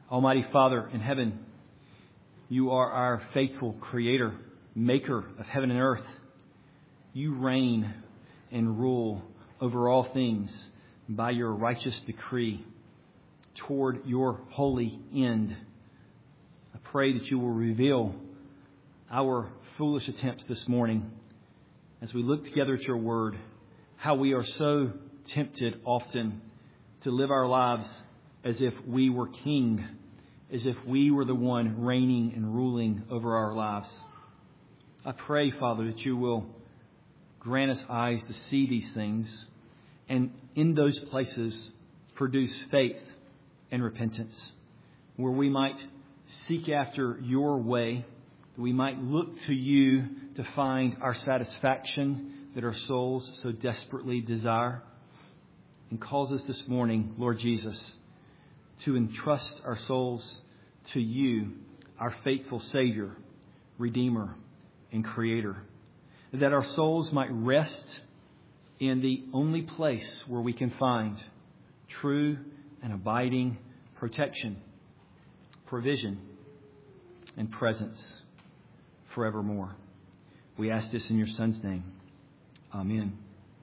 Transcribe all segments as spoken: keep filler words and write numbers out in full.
Almighty Father in heaven, You are our faithful Creator, Maker of heaven and earth. You reign and rule over all things by Your righteous decree toward Your holy end. I pray that You will reveal our foolish attempts this morning as we look together at Your Word, how we are so tempted often to live our lives as if we were king, as if we were the one reigning and ruling over our lives. I pray, Father, that You will grant us eyes to see these things, and in those places produce faith and repentance, where we might seek after Your way, that we might look to You to find our satisfaction that our souls so desperately desire. And calls us this morning, Lord Jesus, to entrust our souls to You, our faithful Savior, Redeemer, and Creator. That our souls might rest in the only place where we can find true and abiding protection, provision, and presence forevermore. We ask this in Your Son's name. Amen.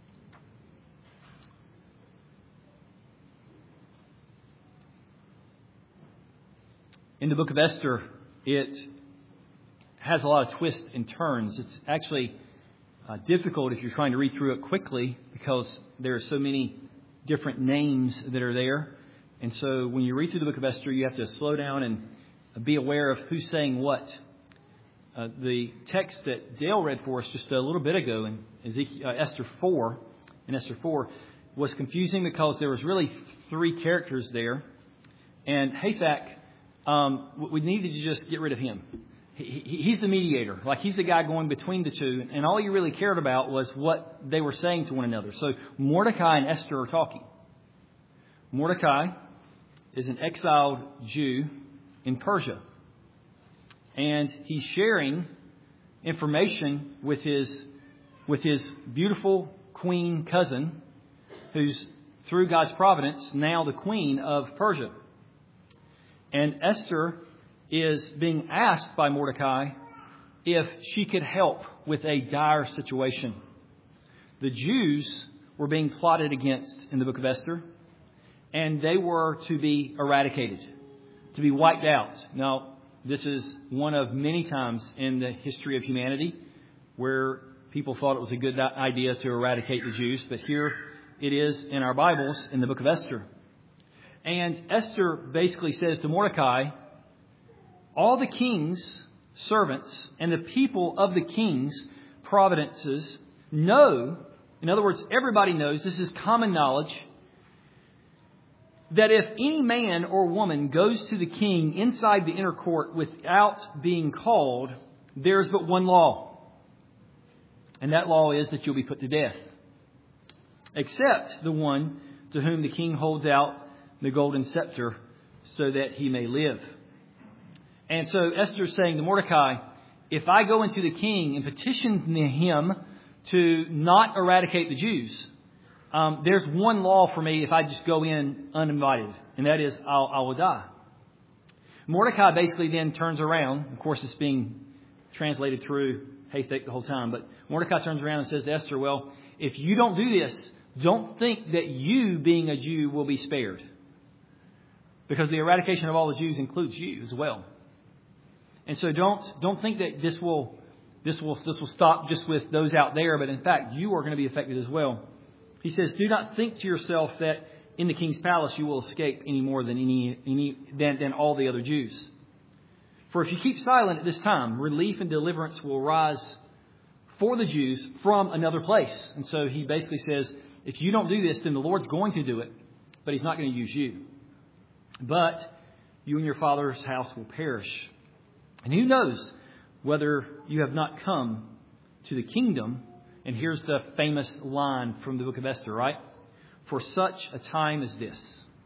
In the book of Esther, it has a lot of twists and turns. It's actually uh, difficult if you're trying to read through it quickly because there are so many different names that are there. And so when you read through the book of Esther, you have to slow down and be aware of who's saying what. Uh, the text that Dale read for us just a little bit ago in Ezekiel, uh, Esther four, in Esther four, was confusing because there was really three characters there. And Hathach, Um, we needed to just get rid of him. He, he, he's the mediator. Like, he's the guy going between the two. And all you really cared about was what they were saying to one another. So Mordecai and Esther are talking. Mordecai is an exiled Jew in Persia. And he's sharing information with his, with his beautiful queen cousin, who's, through God's providence, now the queen of Persia. And Esther is being asked by Mordecai if she could help with a dire situation. The Jews were being plotted against in the book of Esther, and they were to be eradicated, to be wiped out. Now, this is one of many times in the history of humanity where people thought it was a good idea to eradicate the Jews, but here it is in our Bibles in the book of Esther. And Esther basically says to Mordecai, all the king's servants and the people of the king's providences know, in other words, everybody knows, this is common knowledge, that if any man or woman goes to the king inside the inner court without being called, there's but one law. And that law is that you'll be put to death. Except the one to whom the king holds out the golden scepter so that he may live. And so Esther is saying to Mordecai, if I go into the king and petition him to not eradicate the Jews, um, there's one law for me if I just go in uninvited, and that is I'll, I will die. Mordecai basically then turns around. Of course, it's being translated through Hathach the whole time, but Mordecai turns around and says to Esther, well, if you don't do this, don't think that you, being a Jew, will be spared. Because the eradication of all the Jews includes you as well. And so don't don't think that this will this will this will stop just with those out there, but in fact you are going to be affected as well. He says, do not think to yourself that in the king's palace you will escape any more than any any than, than all the other Jews. For if you keep silent at this time, relief and deliverance will rise for the Jews from another place. And so he basically says, if you don't do this, then the Lord's going to do it, but He's not going to use you. But you and your father's house will perish. And who knows whether you have not come to the kingdom. And here's the famous line from the book of Esther, right? For such a time as this.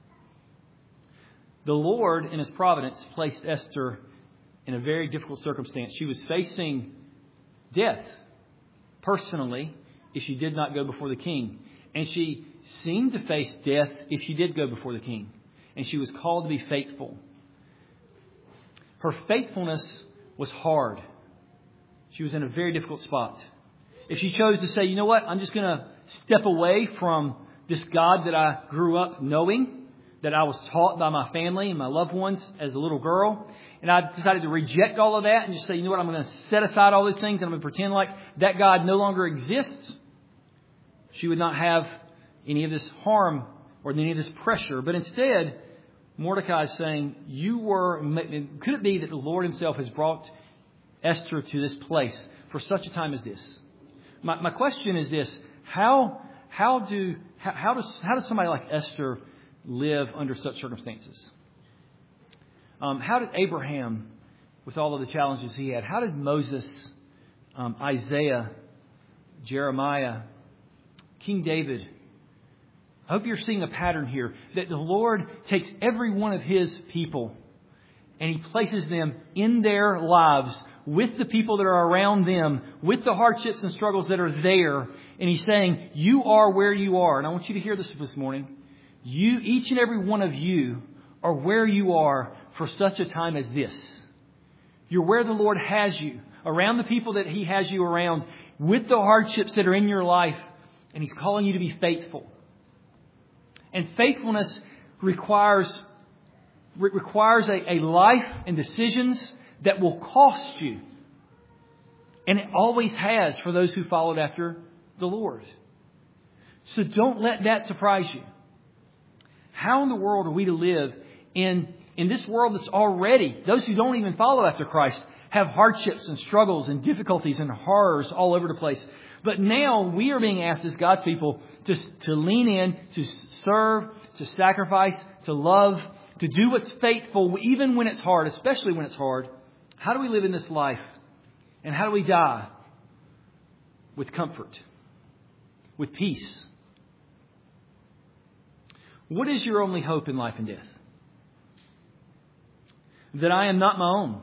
The Lord, in His providence, placed Esther in a very difficult circumstance. She was facing death personally if she did not go before the king. And she seemed to face death if she did go before the king. And she was called to be faithful. Her faithfulness was hard. She was in a very difficult spot. If she chose to say, you know what, I'm just going to step away from this God that I grew up knowing, that I was taught by my family and my loved ones as a little girl, and I decided to reject all of that and just say, you know what, I'm going to set aside all these things and I'm going to pretend like that God no longer exists, she would not have any of this harm or any of this pressure. But instead, Mordecai is saying, you were, could it be that the Lord himself has brought Esther to this place for such a time as this? My, my question is this: How how do how, how does how does somebody like Esther live under such circumstances? Um, how did Abraham, with all of the challenges he had, how did Moses, um, Isaiah, Jeremiah, King David? I hope you're seeing a pattern here that the Lord takes every one of His people and He places them in their lives with the people that are around them, with the hardships and struggles that are there. And He's saying, you are where you are. And I want you to hear this this morning. You, each and every one of you are where you are for such a time as this. You're where the Lord has you, around the people that He has you around, with the hardships that are in your life. And He's calling you to be faithful. And faithfulness requires, requires a, a life and decisions that will cost you. And it always has for those who followed after the Lord. So don't let that surprise you. How in the world are we to live in, in this world that's already, those who don't even follow after Christ have hardships and struggles and difficulties and horrors all over the place. But now we are being asked as God's people to, to lean in, to serve, to sacrifice, to love, to do what's faithful, even when it's hard, especially when it's hard. How do we live in this life? And how do we die? With comfort. With peace. What is your only hope in life and death? That I am not my own,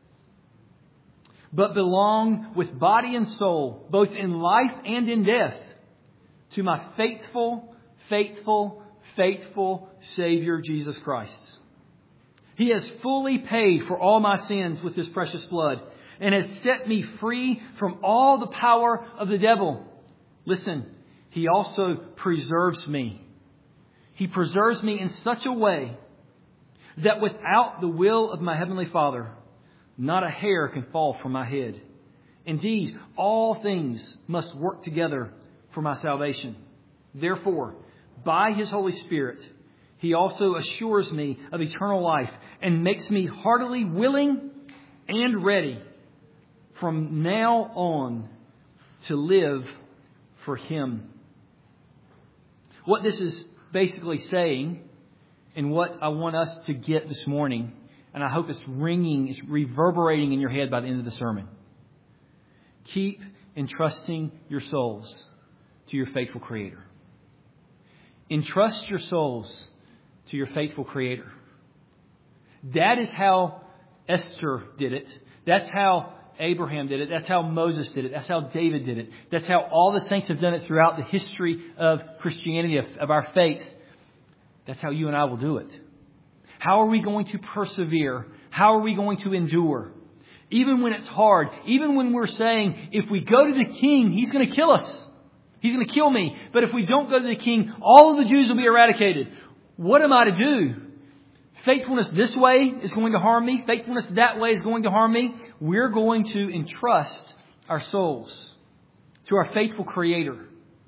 but belong with body and soul, both in life and in death, to my faithful, faithful, faithful Savior, Jesus Christ. He has fully paid for all my sins with His precious blood and has set me free from all the power of the devil. Listen, He also preserves me. He preserves me in such a way that without the will of my Heavenly Father, not a hair can fall from my head. Indeed, all things must work together for my salvation. Therefore, by His Holy Spirit, He also assures me of eternal life and makes me heartily willing and ready from now on to live for Him. What this is basically saying, and what I want us to get this morning, and I hope it's ringing, it's reverberating in your head by the end of the sermon. Keep entrusting your souls to your faithful Creator. Entrust your souls to your faithful Creator. That is how Esther did it. That's how Abraham did it. That's how Moses did it. That's how David did it. That's how all the saints have done it throughout the history of Christianity, of, of our faith. That's how you and I will do it. How are we going to persevere? How are we going to endure? Even when it's hard, even when we're saying, if we go to the king, he's going to kill us. He's going to kill me. But if we don't go to the king, all of the Jews will be eradicated. What am I to do? Faithfulness this way is going to harm me. Faithfulness that way is going to harm me. We're going to entrust our souls to our faithful Creator.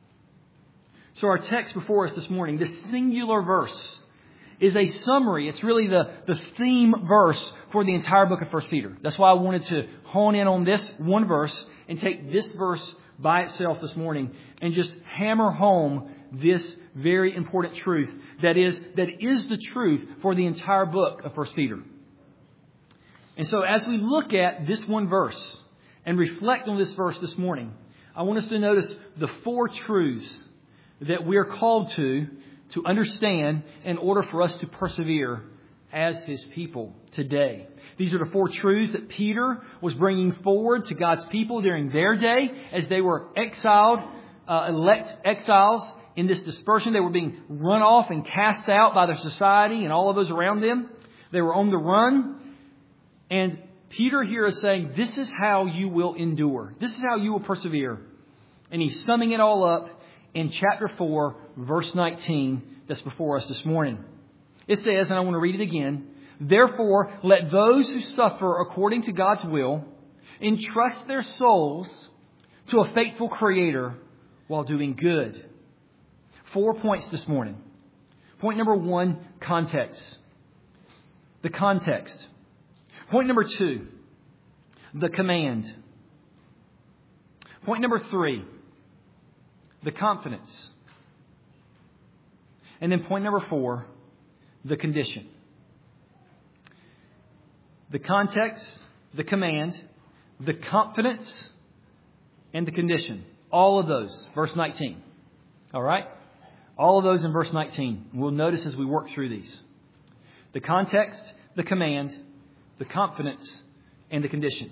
So our text before us this morning, this singular verse, is a summary. It's really the, the theme verse for the entire book of First Peter. That's why I wanted to hone in on this one verse and take this verse by itself this morning and just hammer home this very important truth that is that is the truth for the entire book of First Peter. And so as we look at this one verse and reflect on this verse this morning, I want us to notice the four truths that we are called to to understand in order for us to persevere as His people today. These are the four truths that Peter was bringing forward to God's people during their day as they were exiled, uh, elect exiles in this dispersion. They were being run off and cast out by their society and all of those around them. They were on the run. And Peter here is saying, this is how you will endure. This is how you will persevere. And he's summing it all up in chapter four, verse nineteen, that's before us this morning. It says, and I want to read it again, therefore, let those who suffer according to God's will entrust their souls to a faithful Creator while doing good. Four points this morning. Point number one, context. The context. Point number two, the command. Point number three, the confidence. And then point number four, the condition. The context, the command, the confidence, and the condition. All of those, verse nineteen. All right? All of those in verse nineteen. We'll notice as we work through these. The context, the command, the confidence, and the condition.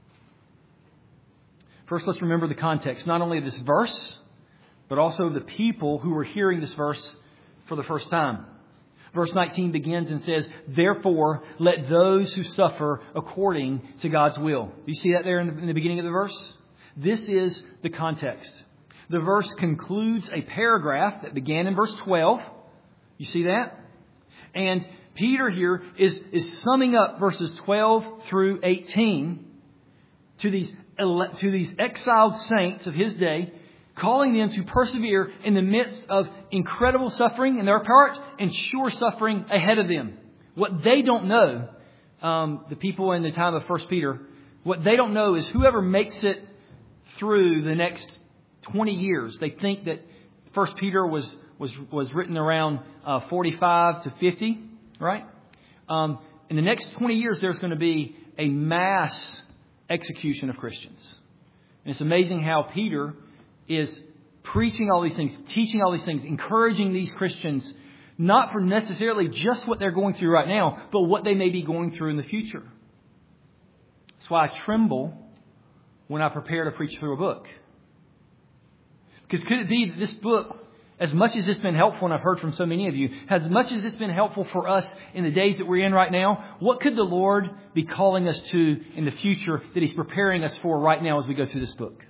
First, let's remember the context, not only of this verse, but also the people who were hearing this verse for the first time. Verse nineteen begins and says, therefore, let those who suffer according to God's will. Do you see that there in the, in the beginning of the verse? This is the context. The verse concludes a paragraph that began in verse twelve. You see that? And Peter here is, is summing up verses twelve through eighteen to these, to these exiled saints of his day, calling them to persevere in the midst of incredible suffering in their part and sure suffering ahead of them. What they don't know, um, the people in the time of First Peter, what they don't know is whoever makes it through the next twenty years. They think that First Peter was was was written around uh, forty-five to fifty, right? Um, in the next twenty years, there's going to be a mass execution of Christians. And it's amazing how Peter is preaching all these things, teaching all these things, encouraging these Christians, not for necessarily just what they're going through right now, but what they may be going through in the future. That's why I tremble when I prepare to preach through a book. Because could it be that this book, as much as it's been helpful, and I've heard from so many of you, as much as it's been helpful for us in the days that we're in right now, what could the Lord be calling us to in the future that He's preparing us for right now as we go through this book?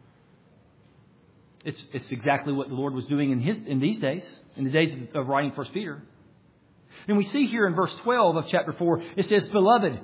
It's it's exactly what the Lord was doing in his in these days, in the days of, of writing First Peter. And we see here in verse twelve of chapter four, it says, Beloved,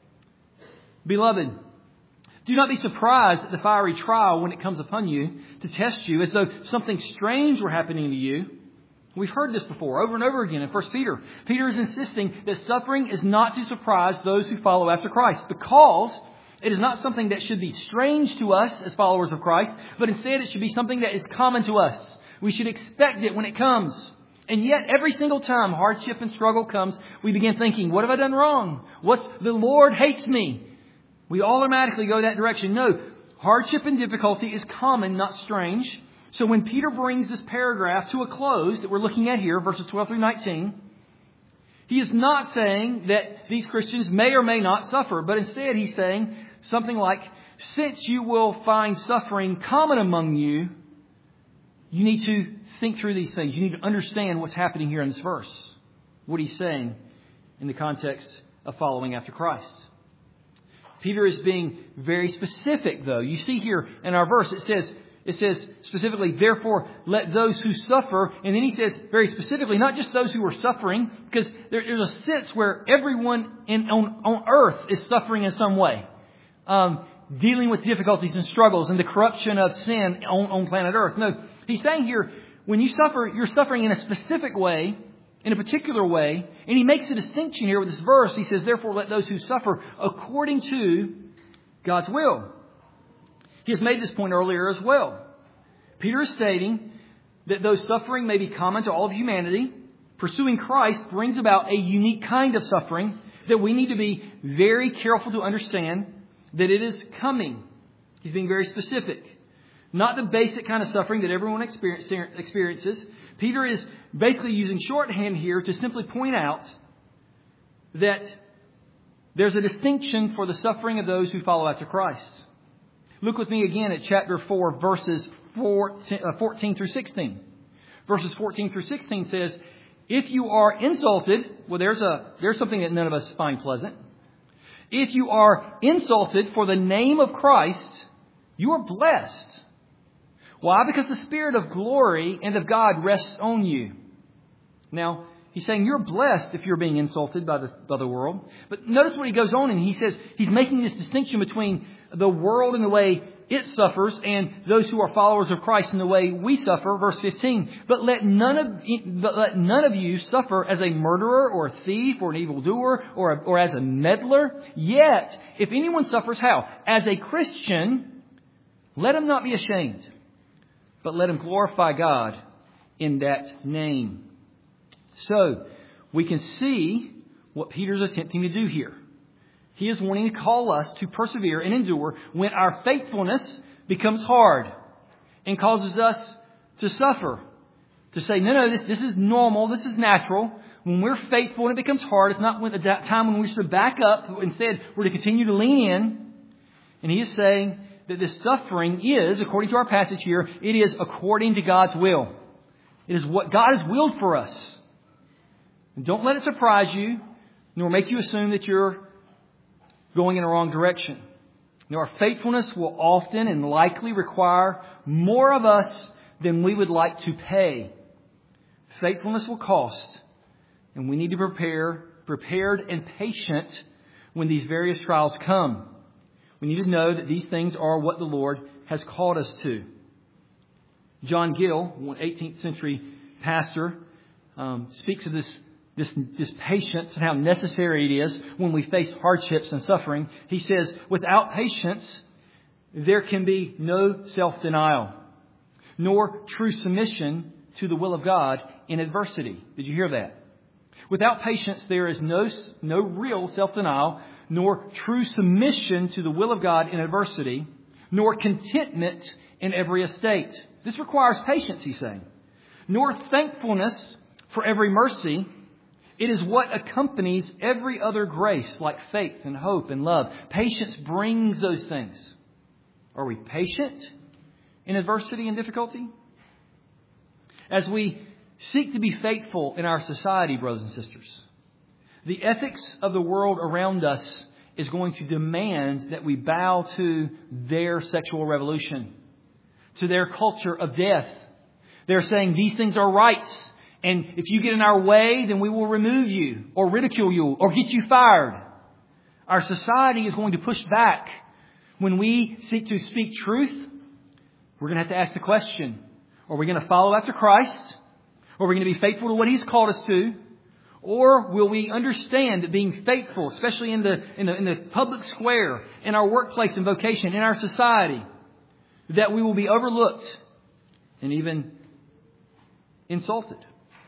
Beloved, do not be surprised at the fiery trial when it comes upon you to test you as though something strange were happening to you. We've heard this before over and over again in First Peter. Peter is insisting that suffering is not to surprise those who follow after Christ, because it is not something that should be strange to us as followers of Christ, but instead it should be something that is common to us. We should expect it when it comes. And yet every single time hardship and struggle comes, we begin thinking, what have I done wrong? What's the Lord hates me? We automatically go that direction. No, hardship and difficulty is common, not strange. So when Peter brings this paragraph to a close that we're looking at here, verses twelve through nineteen, he is not saying that these Christians may or may not suffer, but instead he's saying something like, since you will find suffering common among you, you need to think through these things. You need to understand what's happening here in this verse. What he's saying in the context of following after Christ. Peter is being very specific, though. You see here in our verse, it says, it says specifically, therefore, let those who suffer. And then he says very specifically, not just those who are suffering, because there, there's a sense where everyone in, on, on earth is suffering in some way. Um, dealing with difficulties and struggles and the corruption of sin on, on planet Earth. No, he's saying here, when you suffer, you're suffering in a specific way, in a particular way. And he makes a distinction here with this verse. He says, therefore, let those who suffer according to God's will. He has made this point earlier as well. Peter is stating that though suffering may be common to all of humanity, pursuing Christ brings about a unique kind of suffering that we need to be very careful to understand that it is coming. He's being very specific. Not the basic kind of suffering that everyone experiences. Peter is basically using shorthand here to simply point out that there's a distinction for the suffering of those who follow after Christ. Look with me again at chapter four, verses fourteen through sixteen. Verses fourteen through sixteen says, if you are insulted, well, there's a there's something that none of us find pleasant. If you are insulted for the name of Christ, you are blessed. Why? Because the Spirit of glory and of God rests on you. Now, he's saying you're blessed if you're being insulted by the, by the world. But notice what he goes on and he says he's making this distinction between the world and the way it suffers and those who are followers of Christ in the way we suffer. Verse fifteen. But let none of but let none of you suffer as a murderer or a thief or an evildoer or a, or as a meddler. Yet, if anyone suffers how? As a Christian, let him not be ashamed, but let him glorify God in that name. So, we can see what Peter's attempting to do here. He is wanting to call us to persevere and endure when our faithfulness becomes hard and causes us to suffer. To say, no, no, this, this is normal, this is natural. When we're faithful and it becomes hard, it's not at that time when we should back up. Instead, we're to continue to lean in. And he is saying that this suffering is, according to our passage here, it is according to God's will. It is what God has willed for us. And don't let it surprise you, nor make you assume that you're going in the wrong direction. Now, our faithfulness will often and likely require more of us than we would like to pay. Faithfulness will cost, and we need to prepare, prepared and patient when these various trials come. We need to know that these things are what the Lord has called us to. John Gill, one eighteenth century pastor, um, speaks of this This, this patience and how necessary it is when we face hardships and suffering. He says, without patience, there can be no self-denial, nor true submission to the will of God in adversity. Did you hear that? Without patience, there is no, no real self-denial, nor true submission to the will of God in adversity, nor contentment in every estate. This requires patience, he's saying, nor thankfulness for every mercy. It is what accompanies every other grace, like faith and hope and love. Patience brings those things. Are we patient in adversity and difficulty? As we seek to be faithful in our society, brothers and sisters, the ethics of the world around us is going to demand that we bow to their sexual revolution, to their culture of death. They're saying these things are right. And if you get in our way, then we will remove you or ridicule you or get you fired. Our society is going to push back. When we seek to speak truth, we're going to have to ask the question, are we going to follow after Christ? Or are we going to be faithful to what He's called us to? Or will we understand that being faithful, especially in the, in the, in the public square, in our workplace and vocation, in our society, that we will be overlooked and even insulted?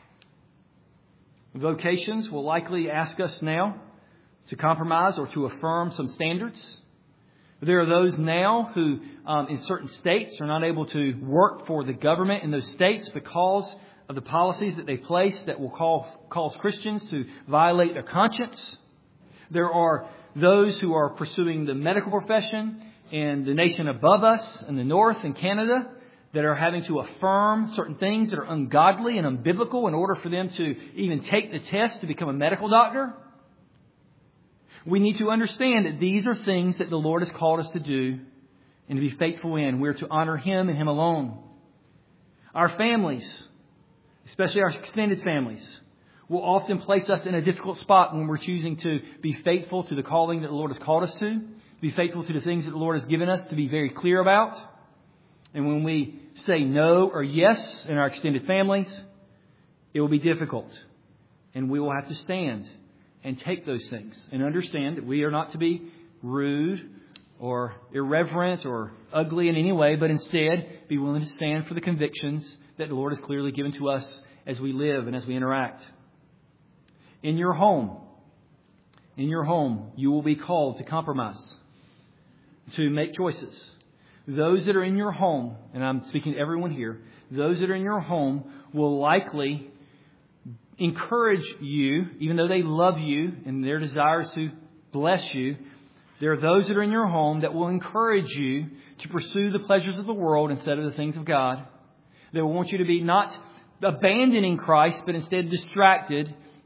Vocations will likely ask us now to compromise or to affirm some standards. There are those now who, um, in certain states, are not able to work for the government in those states because of the policies that they place that will cause, cause Christians to violate their conscience. There are those who are pursuing the medical profession in the nation above us, in the north, in Canada, that are having to affirm certain things that are ungodly and unbiblical in order for them to even take the test to become a medical doctor. We need to understand that these are things that the Lord has called us to do and to be faithful in. We're to honor Him and Him alone. Our families, especially our extended families, will often place us in a difficult spot when we're choosing to be faithful to the calling that the Lord has called us to, to be faithful to the things that the Lord has given us to be very clear about. And when we say no or yes in our extended families, it will be difficult. And we will have to stand and take those things and understand that we are not to be rude or irreverent or ugly in any way, but instead be willing to stand for the convictions that the Lord has clearly given to us as we live and as we interact. In your home, in your home, you will be called to compromise, to make choices. Those that are in your home, and I'm speaking to everyone here, those that are in your home will likely encourage you, even though they love you and their desire is to bless you. There are those that are in your home that will encourage you to pursue the pleasures of the world instead of the things of God. They will want you to be not abandoning Christ, but instead distracted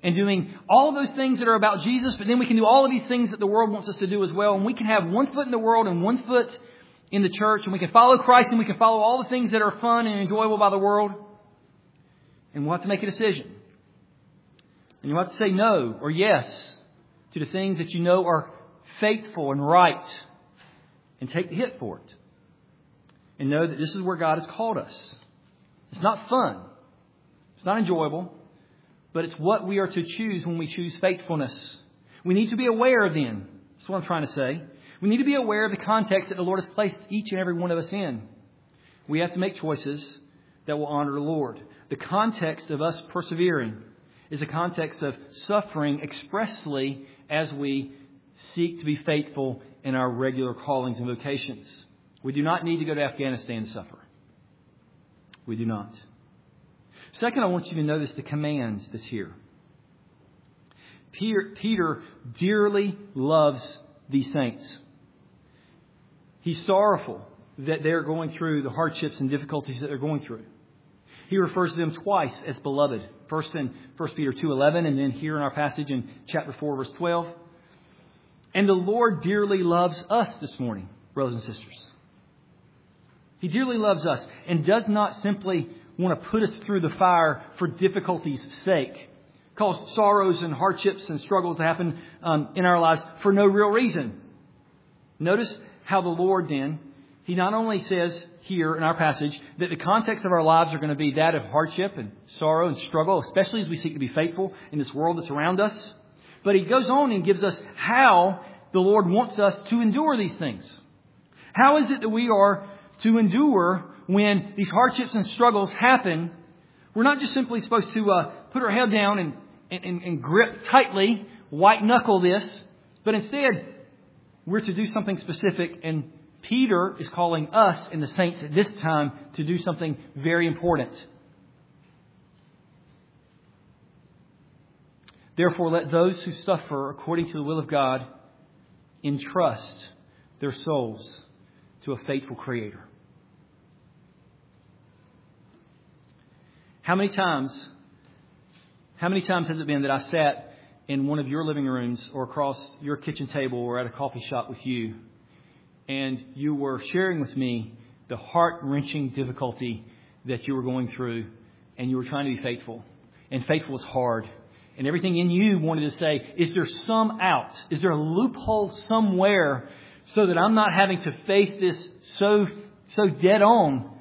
and doing all of those things that are about Jesus, but then we can do all of these things that the world wants us to do as well. And we can have one foot in the world and one foot in the church, and we can follow Christ, and we can follow all the things that are fun and enjoyable by the world. And we'll have to make a decision. And you'll have to say no or yes to the things that you know are faithful and right, and take the hit for it. And know that this is where God has called us. It's not fun. It's not enjoyable. But it's what we are to choose when we choose faithfulness. We need to be aware then. That's what I'm trying to say. We need to be aware of the context that the Lord has placed each and every one of us in. We have to make choices that will honor the Lord. The context of us persevering is a context of suffering expressly as we seek to be faithful in our regular callings and vocations. We do not need to go to Afghanistan to suffer. We do not. Second, I want you to notice the command that's here. Peter, Peter dearly loves these saints. He's sorrowful that they're going through the hardships and difficulties that they're going through. He refers to them twice as beloved. First in First Peter two eleven, and then here in our passage in chapter four, verse twelve. And the Lord dearly loves us this morning, brothers and sisters. He dearly loves us and does not simply want to put us through the fire for difficulty's sake. Cause sorrows and hardships and struggles to happen um, in our lives for no real reason. Notice how the Lord then, He not only says here in our passage that the context of our lives are going to be that of hardship and sorrow and struggle, especially as we seek to be faithful in this world that's around us. But He goes on and gives us how the Lord wants us to endure these things. How is it that we are to endure when these hardships and struggles happen? We're not just simply supposed to uh, put our head down and, and, and grip tightly, white knuckle this, but instead we're to do something specific. And Peter is calling us and the saints at this time to do something very important. Therefore, let those who suffer according to the will of God entrust their souls to a faithful Creator. How many times, how many times has it been that I sat in one of your living rooms or across your kitchen table or at a coffee shop with you, and you were sharing with me the heart-wrenching difficulty that you were going through, and you were trying to be faithful, and faithful is hard. And everything in you wanted to say, is there some out? Is there a loophole somewhere so that I'm not having to face this so so dead on?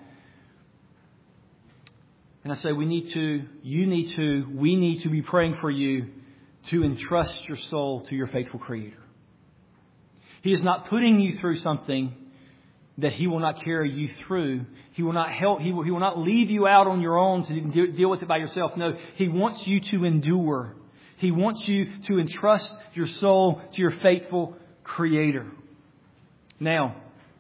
And I say, we need to, you need to, we need to be praying for you to entrust your soul to your faithful Creator. He is not putting you through something that He will not carry you through. He will not help. He will, he will not leave you out on your own to deal with it by yourself. No, He wants you to endure. He wants you to entrust your soul to your faithful Creator. Now,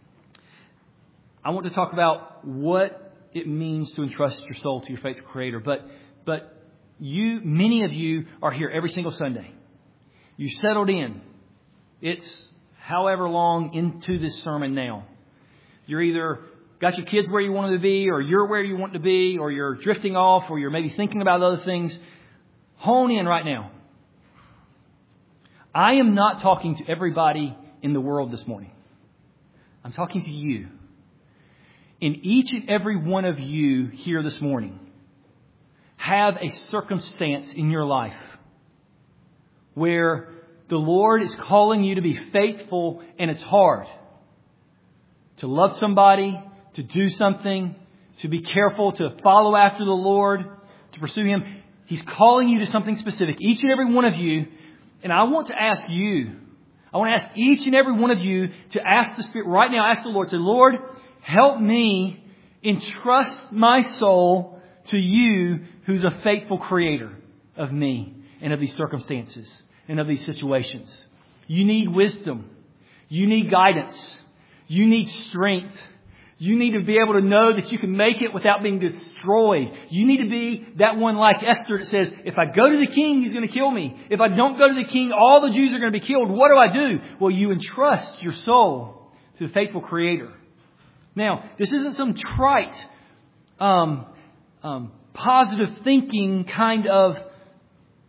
I want to talk about what it means to entrust your soul to your faithful Creator. But, but you, many of you are here every single Sunday. You settled in. It's however long into this sermon now. You're either got your kids where you want them to be, or you're where you want to be, or you're drifting off, or you're maybe thinking about other things. Hone in right now. I am not talking to everybody in the world this morning. I'm talking to you. And each and every one of you here this morning have a circumstance in your life where the Lord is calling you to be faithful, and it's hard. To love somebody, to do something, to be careful, to follow after the Lord, to pursue Him. He's calling you to something specific, each and every one of you. And I want to ask you, I want to ask each and every one of you to ask the Spirit right now, ask the Lord, say, Lord, help me entrust my soul to You, who's a faithful Creator of me and of these circumstances and of these situations. You need wisdom. You need guidance. You need strength. You need to be able to know that you can make it without being destroyed. You need to be that one like Esther that says, if I go to the king, he's going to kill me. If I don't go to the king, all the Jews are going to be killed. What do I do? Well, you entrust your soul to the faithful Creator. Now, this isn't some trite, um, um, positive thinking kind of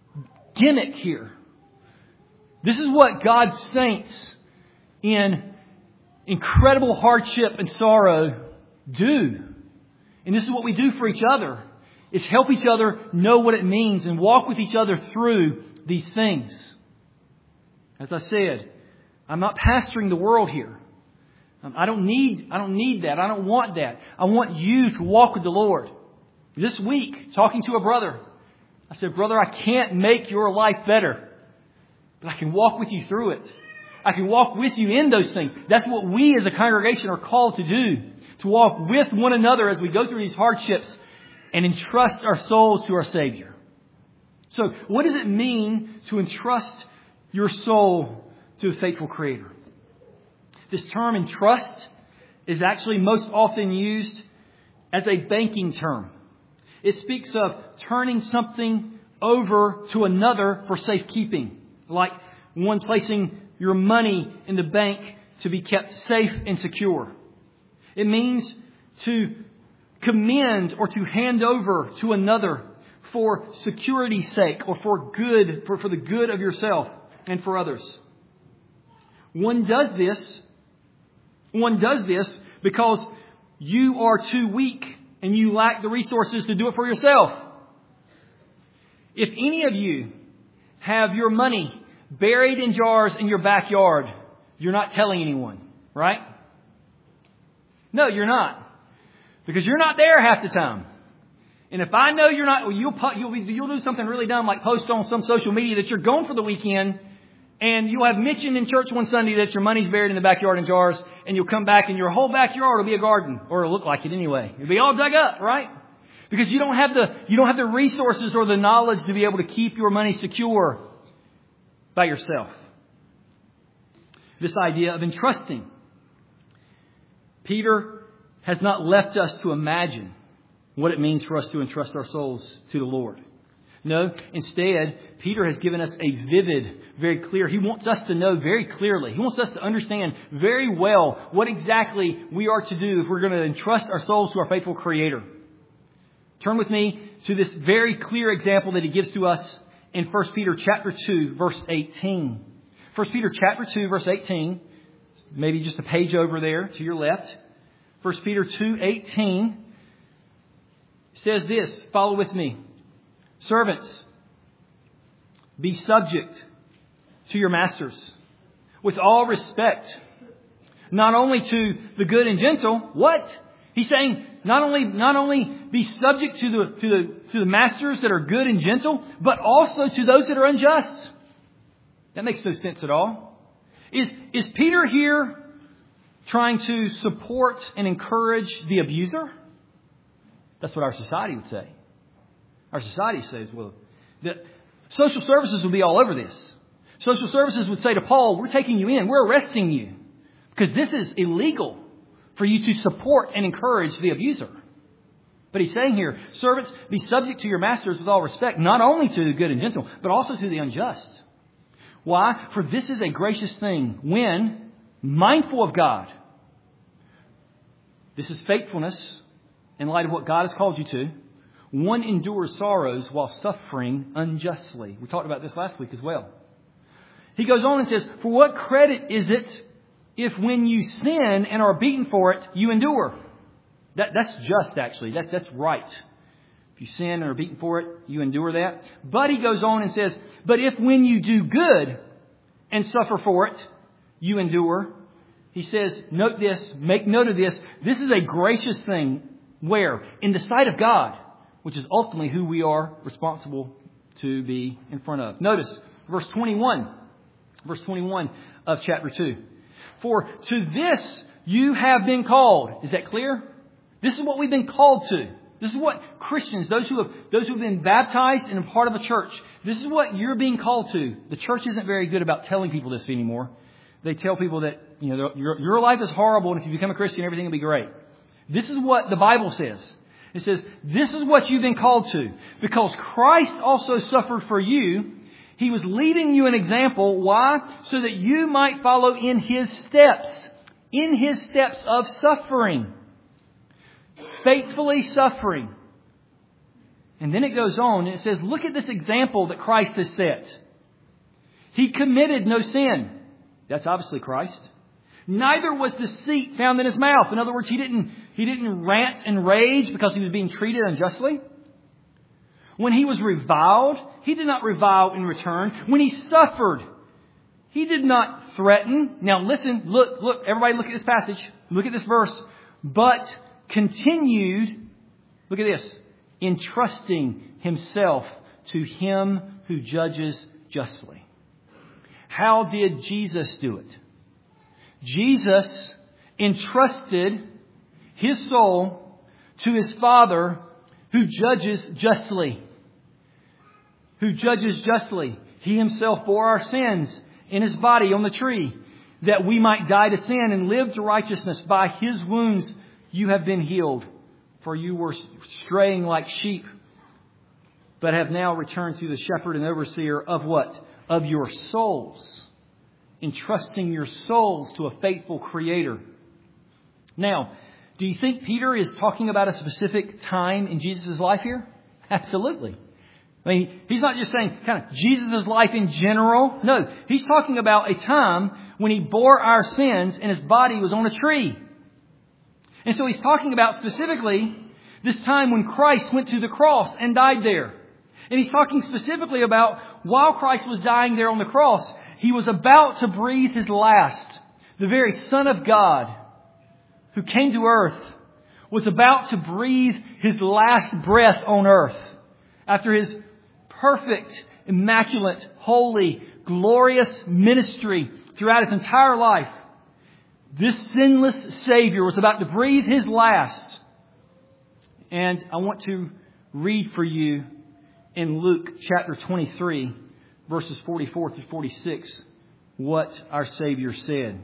gimmick here. This is what God's saints in incredible hardship and sorrow do. And this is what we do for each other, is help each other know what it means and walk with each other through these things. As I said, I'm not pastoring the world here. I don't need, I don't need that. I don't want that. I want you to walk with the Lord. This week, talking to a brother, I said, brother, I can't make your life better, but I can walk with you through it. I can walk with you in those things. That's what we as a congregation are called to do, to walk with one another as we go through these hardships and entrust our souls to our Savior. So what does it mean to entrust your soul to a faithful Creator? This term entrust is actually most often used as a banking term. It speaks of turning something over to another for safekeeping, like one placing your money in the bank to be kept safe and secure. It means to commend or to hand over to another for security's sake or for good, for, for the good of yourself and for others. One does this, one does this because you are too weak and you lack the resources to do it for yourself. If any of you have your money buried in jars in your backyard, you're not telling anyone, right? No, you're not. Because you're not there half the time. And if I know you're not, well, you'll, you'll, you'll do something really dumb like post on some social media that you're gone for the weekend, and you'll have mentioned in church one Sunday that your money's buried in the backyard in jars, and you'll come back and your whole backyard will be a garden, or it'll look like it anyway. It'll be all dug up, right? Because you don't have the, you don't have the resources or the knowledge to be able to keep your money secure by yourself. This idea of entrusting. Peter has not left us to imagine what it means for us to entrust our souls to the Lord. No, instead, Peter has given us a vivid, very clear, he wants us to know very clearly. He wants us to understand very well what exactly we are to do if we're going to entrust our souls to our faithful Creator. Turn with me to this very clear example that he gives to us in First Peter chapter two, verse eighteen. First Peter chapter two, verse eighteen. Maybe just a page over there to your left. First Peter two, eighteen says this. Follow with me. Servants, be subject to your masters with all respect, not only to the good and gentle. What? He's saying not only not only be subject to the to the to the masters that are good and gentle, but also to those that are unjust. That makes no sense at all. Is is Peter here trying to support and encourage the abuser? That's what our society would say. Our society says, well, the social services would be all over this. Social services would say to Paul, we're taking you in, we're arresting you, because this is illegal for you to support and encourage the abuser. But he's saying here, servants, be subject to your masters with all respect, not only to the good and gentle, but also to the unjust. Why? For this is a gracious thing when mindful of God. This is faithfulness in light of what God has called you to. One endures sorrows while suffering unjustly. We talked about this last week as well. He goes on and says, for what credit is it if when you sin and are beaten for it, you endure? That, that's just actually. That, that's right. If you sin and are beaten for it, you endure that. But he goes on and says, but if when you do good and suffer for it, you endure. He says, note this, make note of this. This is a gracious thing. Where? In the sight of God, which is ultimately who we are responsible to be in front of. Notice verse twenty-one. Verse twenty-one of chapter two. For to this you have been called. Is that clear? This is what we've been called to. This is what Christians, those who have those who have been baptized and a part of a church, this is what you're being called to. The church isn't very good about telling people this anymore. They tell people that, you know, your, your life is horrible, and if you become a Christian, everything will be great. This is what the Bible says. It says, this is what you've been called to. Because Christ also suffered for you. He was leading you an example. Why? So that you might follow in His steps. In His steps of suffering. Faithfully suffering. And then it goes on and it says, look at this example that Christ has set. He committed no sin. That's obviously Christ. Neither was deceit found in his mouth. In other words, he didn't, he didn't rant and rage because he was being treated unjustly. When he was reviled, he did not revile in return. When he suffered, he did not threaten. Now listen, look, look, everybody look at this passage. Look at this verse. But continued, look at this, entrusting himself to him who judges justly. How did Jesus do it? Jesus entrusted his soul to his Father who judges justly. Who judges justly. He himself bore our sins in his body on the tree, that we might die to sin and live to righteousness. By his wounds you have been healed. For you were straying like sheep, but have now returned to the shepherd and overseer of what? Of your souls. Entrusting your souls to a faithful Creator. Now, do you think Peter is talking about a specific time in Jesus' life here? Absolutely. I mean, he's not just saying kind of Jesus' life in general. No, he's talking about a time when he bore our sins and his body was on a tree. And so he's talking about specifically this time when Christ went to the cross and died there. And he's talking specifically about while Christ was dying there on the cross, he was about to breathe his last. The very Son of God who came to earth was about to breathe his last breath on earth. After his perfect, immaculate, holy, glorious ministry throughout his entire life, this sinless Savior was about to breathe his last. And I want to read for you in Luke chapter twenty-three, verses forty-four through forty-six, what our Savior said.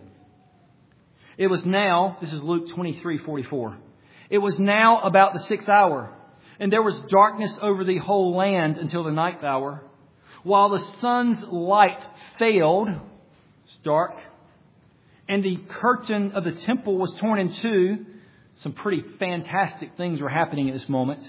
It was now, this is Luke twenty-three, forty-four. It was now about the sixth hour, and there was darkness over the whole land until the ninth hour, while the sun's light failed. It's dark. And the curtain of the temple was torn in two. Some pretty fantastic things were happening at this moment.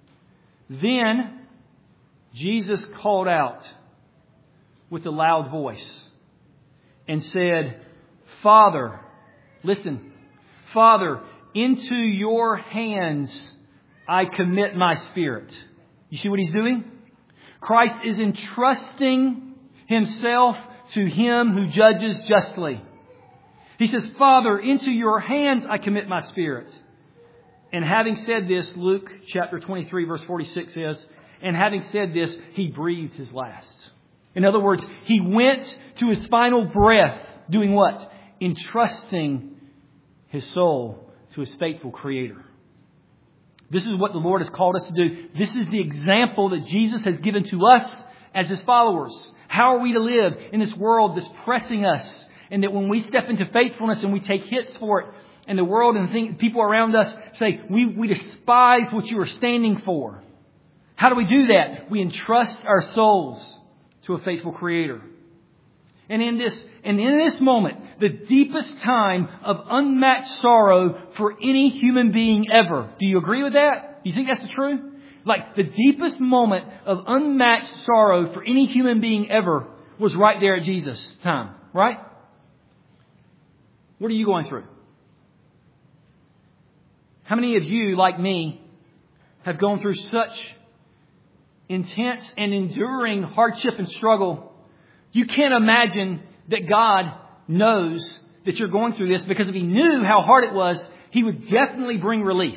Then Jesus called out with a loud voice and said, Father, listen, Father, into your hands I commit my spirit. You see what he's doing? Christ is entrusting himself to him who judges justly. He says, Father, into your hands I commit my spirit. And having said this, Luke chapter twenty-three, verse forty-six says, and having said this, he breathed his last. In other words, he went to his final breath, doing what? Entrusting his soul to his faithful Creator. This is what the Lord has called us to do. This is the example that Jesus has given to us as his followers. How are we to live in this world that's pressing us? And that when we step into faithfulness and we take hits for it, and the world and think, people around us say, we, we despise what you are standing for. How do we do that? We entrust our souls to a faithful Creator. And in this, and in this moment, the deepest time of unmatched sorrow for any human being ever. Do you agree with that? Do you think that's the truth? Like the deepest moment of unmatched sorrow for any human being ever was right there at Jesus' time, right? What are you going through? How many of you, like me, have gone through such intense and enduring hardship and struggle? You can't imagine that God knows that you're going through this, because if he knew how hard it was, he would definitely bring relief.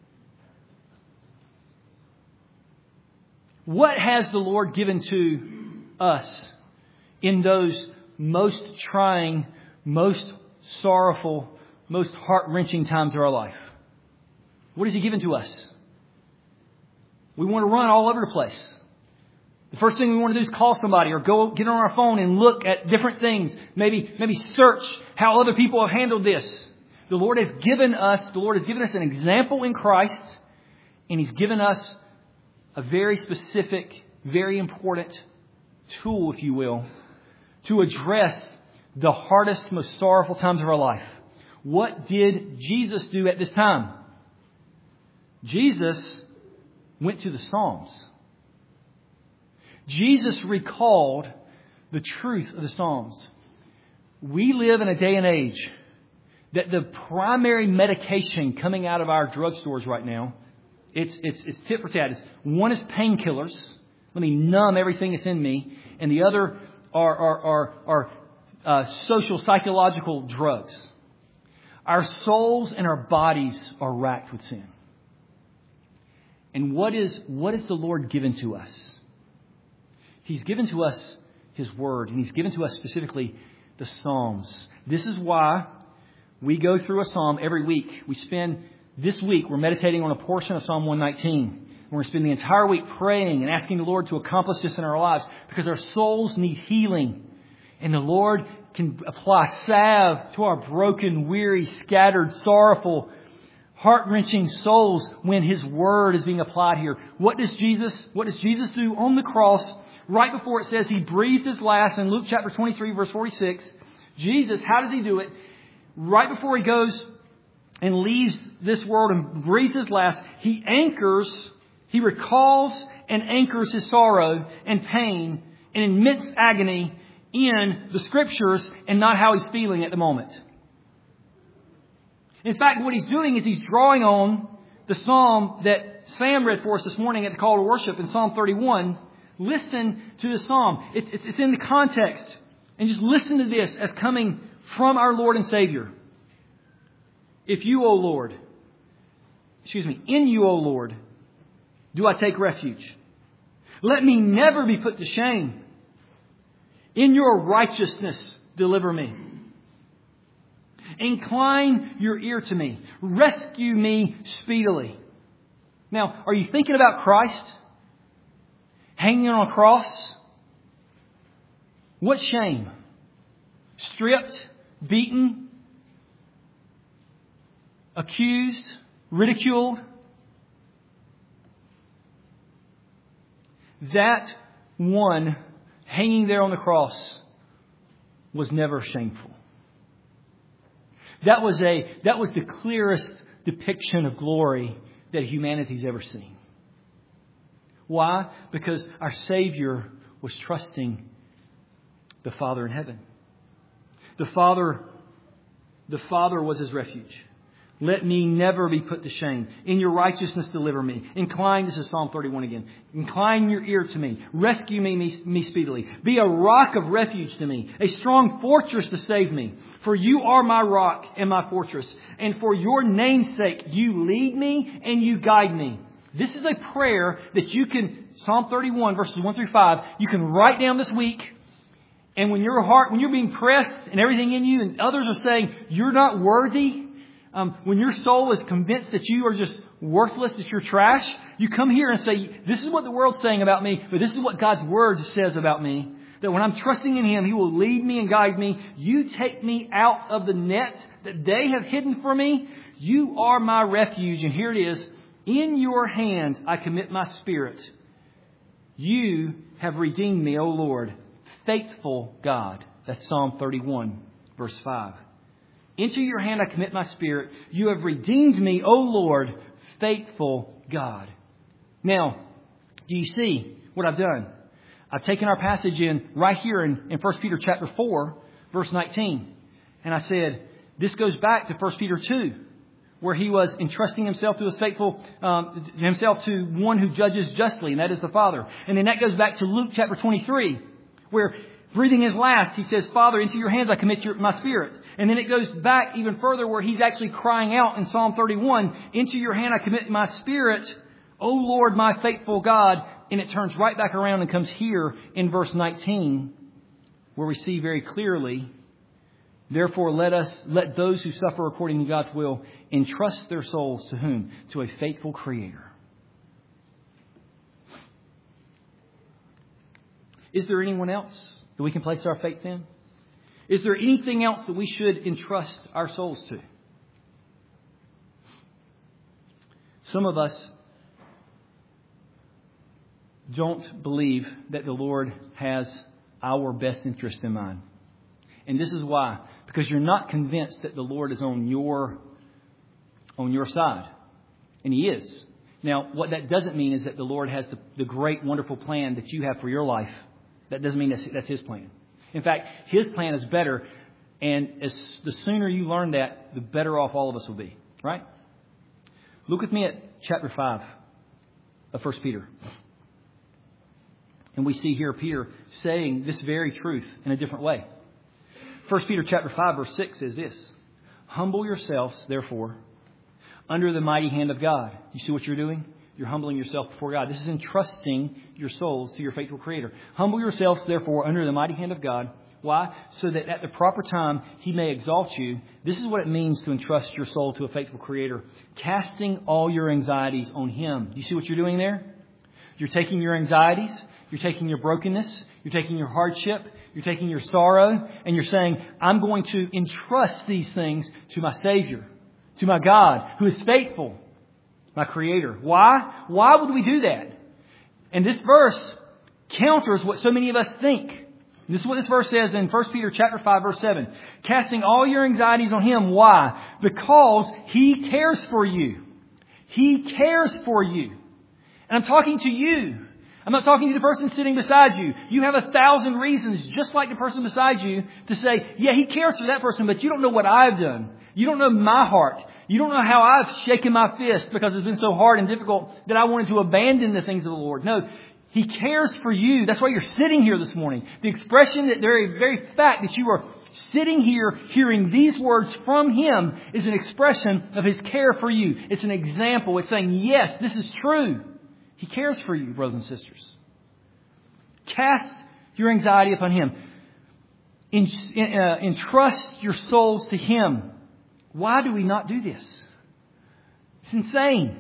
What has the Lord given to us in those most trying, most sorrowful, most heart-wrenching times of our life? What has he given to us? We want to run all over the place. The first thing we want to do is call somebody or go get on our phone and look at different things. Maybe, maybe search how other people have handled this. The Lord has given us, the Lord has given us an example in Christ, and he's given us a very specific, very important tool, if you will, to address the hardest, most sorrowful times of our life. What did Jesus do at this time? Jesus went to the Psalms. Jesus recalled the truth of the Psalms. We live in a day and age that the primary medication coming out of our drugstores right now, it's it's it's tit for tat. It's, one is painkillers. Let me numb everything that's in me, and the other are are are, are uh, social psychological drugs. Our souls and our bodies are racked with sin. And what is what is the Lord given to us? He's given to us His Word, and He's given to us specifically the Psalms. This is why we go through a Psalm every week. We spend this week, we're meditating on a portion of Psalm one nineteen. We're going to spend the entire week praying and asking the Lord to accomplish this in our lives because our souls need healing. And the Lord can apply salve to our broken, weary, scattered, sorrowful, heart-wrenching souls when His Word is being applied here. What does Jesus, what does Jesus do on the cross? Right before it says He breathed His last in Luke chapter twenty-three, verse forty-six. Jesus, how does He do it? Right before He goes and leaves this world and breathes His last, He anchors, He recalls and anchors His sorrow and pain and immense agony in the Scriptures and not how He's feeling at the moment. In fact, what He's doing is He's drawing on the Psalm that Sam read for us this morning at the call to worship in Psalm thirty-one. Listen to the Psalm. It's, it's, it's in the context. And just listen to this as coming from our Lord and Savior. If you, O Lord, excuse me, in you, O Lord, do I take refuge. Let me never be put to shame. In your righteousness, deliver me. Incline your ear to me. Rescue me speedily. Now, are you thinking about Christ hanging on a cross? What shame? Stripped, beaten, accused, ridiculed. That one hanging there on the cross was never shameful. That was a that was the clearest depiction of glory that humanity's ever seen. Why? Because our Savior was trusting the Father in heaven. The Father, the Father was His refuge. Let me never be put to shame. In your righteousness, deliver me. Incline, this is Psalm thirty-one again. Incline your ear to me. Rescue me, me, me speedily. Be a rock of refuge to me. A strong fortress to save me. For you are my rock and my fortress. And for your name's sake, you lead me and you guide me. This is a prayer that you can, Psalm thirty-one, verses one through five, you can write down this week. And when your heart, when you're being pressed and everything in you and others are saying you're not worthy, Um, when your soul is convinced that you are just worthless, that you're trash, you come here and say, this is what the world's saying about me, but this is what God's Word says about me. That when I'm trusting in Him, He will lead me and guide me. You take me out of the net that they have hidden for me. You are my refuge. And here it is. In your hand I commit my spirit. You have redeemed me, O Lord. Faithful God. That's Psalm thirty-one, verse five. Into your hand I commit my spirit. You have redeemed me, O Lord, faithful God. Now, do you see what I've done? I've taken our passage in right here in, in First Peter chapter four, verse nineteen. And I said, this goes back to First Peter two, where he was entrusting himself to his faithful, um, himself to one who judges justly, and that is the Father. And then that goes back to Luke chapter twenty-three, where breathing his last, he says, Father, into your hands I commit your, my spirit. And then it goes back even further where he's actually crying out in Psalm thirty-one, into your hand I commit my spirit, O Lord, my faithful God. And it turns right back around and comes here in verse nineteen, where we see very clearly, therefore let us, let those who suffer according to God's will entrust their souls to whom? To a faithful Creator. Is there anyone else that we can place our faith in? Is there anything else that we should entrust our souls to? Some of us don't believe that the Lord has our best interest in mind. And this is why. Because you're not convinced that the Lord is on your, on your side. And He is. Now, what that doesn't mean is that the Lord has the, the great, wonderful plan that you have for your life. That doesn't mean that's, that's His plan. In fact, His plan is better, and as, the sooner you learn that, the better off all of us will be. Right? Look with me at chapter five of First Peter. And we see here Peter saying this very truth in a different way. First Peter chapter five, verse six says this: "Humble yourselves, therefore, under the mighty hand of God." You see what you're doing? You're humbling yourself before God. This is entrusting your souls to your faithful Creator. "Humble yourselves, therefore, under the mighty hand of God." Why? So that at the proper time He may exalt you. This is what it means to entrust your soul to a faithful Creator. Casting all your anxieties on Him. You see what you're doing there? You're taking your anxieties. You're taking your brokenness. You're taking your hardship. You're taking your sorrow. And you're saying, I'm going to entrust these things to my Savior, to my God, who is faithful, my Creator. Why? Why would we do that? And this verse counters what so many of us think. And this is what this verse says in First Peter chapter five, verse seven. "Casting all your anxieties on Him." Why? Because He cares for you. He cares for you. And I'm talking to you. I'm not talking to the person sitting beside you. You have a thousand reasons, just like the person beside you, to say, yeah, He cares for that person, but you don't know what I've done. You don't know my heart. You don't know how I've shaken my fist because it's been so hard and difficult that I wanted to abandon the things of the Lord. No, He cares for you. That's why you're sitting here this morning. The expression, that very, very fact that you are sitting here hearing these words from Him is an expression of His care for you. It's an example. It's saying, yes, this is true. He cares for you, brothers and sisters. Cast your anxiety upon Him. En- uh, entrust your souls to Him. Why do we not do this? It's insane.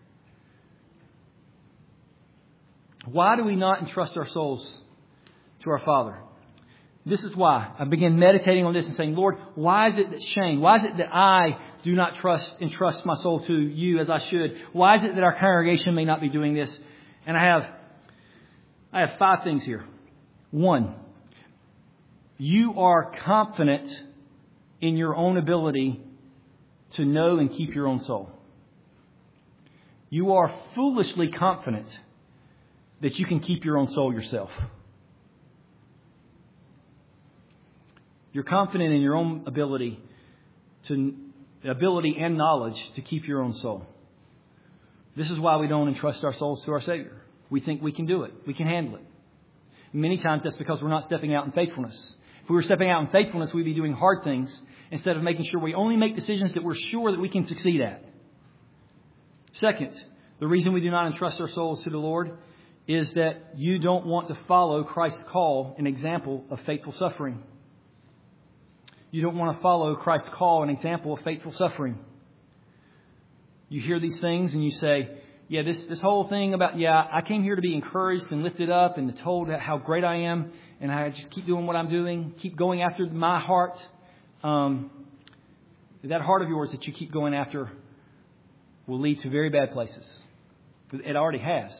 Why do we not entrust our souls to our Father? This is why. I began meditating on this and saying, Lord, why is it that Shane, why is it that I do not trust entrust my soul to You as I should? Why is it that our congregation may not be doing this? And I have, I have five things here. One, you are confident in your own ability to know and keep your own soul. You are foolishly confident that you can keep your own soul yourself. You're confident in your own ability to ability and knowledge to keep your own soul. This is why we don't entrust our souls to our Savior. We think we can do it. We can handle it. Many times that's because we're not stepping out in faithfulness. If we were stepping out in faithfulness, we'd be doing hard things instead of making sure we only make decisions that we're sure that we can succeed at. Second, the reason we do not entrust our souls to the Lord is that you don't want to follow Christ's call and example of faithful suffering. You don't want to follow Christ's call and example of faithful suffering. You hear these things and you say, yeah, this, this whole thing about, yeah, I came here to be encouraged and lifted up and told how great I am, and I just keep doing what I'm doing, keep going after my heart. Um, that heart of yours that you keep going after will lead to very bad places. It already has.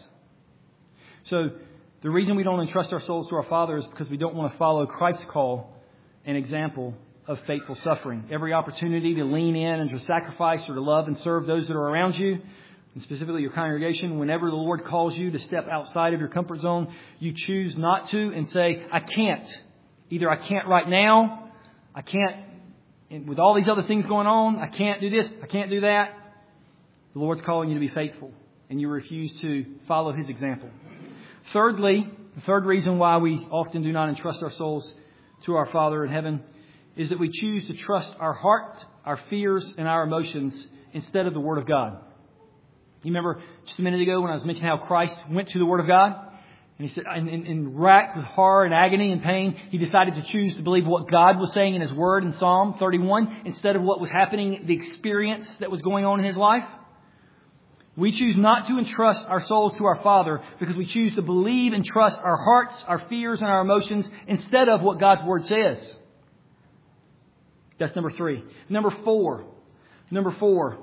So the reason we don't entrust our souls to our Father is because we don't want to follow Christ's call and example of faithful suffering. Every opportunity to lean in and to sacrifice or to love and serve those that are around you, and specifically your congregation, whenever the Lord calls you to step outside of your comfort zone, you choose not to and say, I can't. Either I can't right now, I can't, and with all these other things going on, I can't do this, I can't do that. The Lord's calling you to be faithful, and you refuse to follow His example. Thirdly, the third reason why we often do not entrust our souls to our Father in heaven is that we choose to trust our heart, our fears, and our emotions instead of the Word of God. You remember just a minute ago when I was mentioning how Christ went to the Word of God? And He said, and, and, and racked with horror and agony and pain, He decided to choose to believe what God was saying in His Word in Psalm thirty-one instead of what was happening, the experience that was going on in His life. We choose not to entrust our souls to our Father because we choose to believe and trust our hearts, our fears, and our emotions instead of what God's Word says. That's number three. Number four. Number four.